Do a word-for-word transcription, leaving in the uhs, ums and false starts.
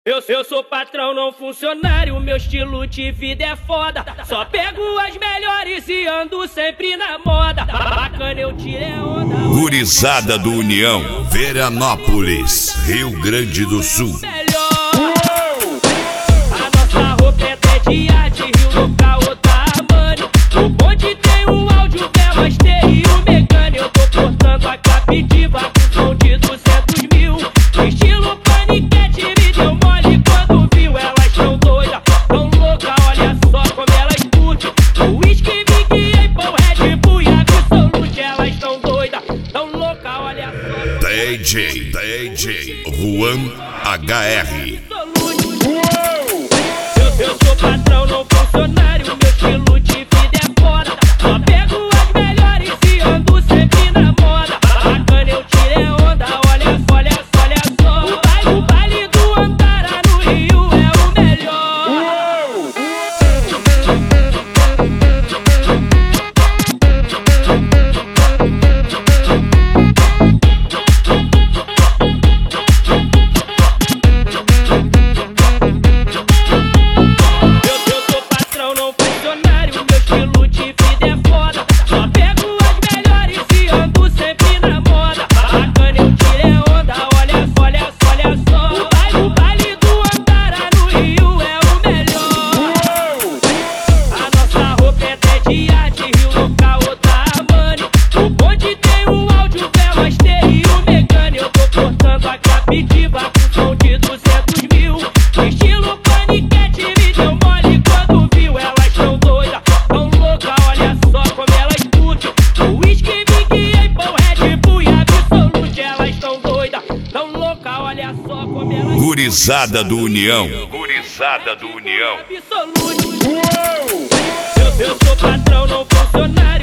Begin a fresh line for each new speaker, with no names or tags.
Eu, eu sou patrão, não funcionário, meu estilo de vida é foda. Só pego as melhores e ando sempre na moda. Bacana, eu tirei onda.
Gurizada do União, Veranópolis, Rio Grande do Sul.
A nossa roupa é até de arte, Rio no caô da Armani. O bonde tem um áudio, belo, estéreo, mecânico. Eu tô cortando a captiva com som de duzentos mil. Estilo paniquete, me deu mole quando viu. Elas tão doidas, tão louca, olha só como elas curtem. O whisky, Big Apple, Red Bull e Absolute. Elas tão doidas, tão louca, olha só.
D J, D J, Juan H R.
Eu, eu sou patrão, não funcionário, meu estilo de vida é foda. Só pego as melhores e ando sempre na moda. Bacana, eu tirei onda, olha, olha, olha só. O baile, o baile do Antara no Rio é o melhor. Eu, eu sou patrão, não funcionário, meu estilo de vida é foda. Só pego as melhores e ando sempre na moda. Bacana, eu tirei onda, olha, olha, olha só. O baile, o baile do Antara no Rio é o melhor. A nossa roupa é até de arte, Rio no caô da Armani. O bonde tem um áudio, belo, estéreo, mecânico. Eu tô cortando a captiva com som de duzentos mil. Estilo paniquete, me deu mole quando viu. Elas tão doidas, tão louca, olha só como elas curtem. O whisky, Big Apple, Red Bull e Absolute. Elas tão doidas, tão louca, olha só como elas.
Gurizada do União, Gurizada do União.
Absolute. Eu, eu sou patrão, não funcionário.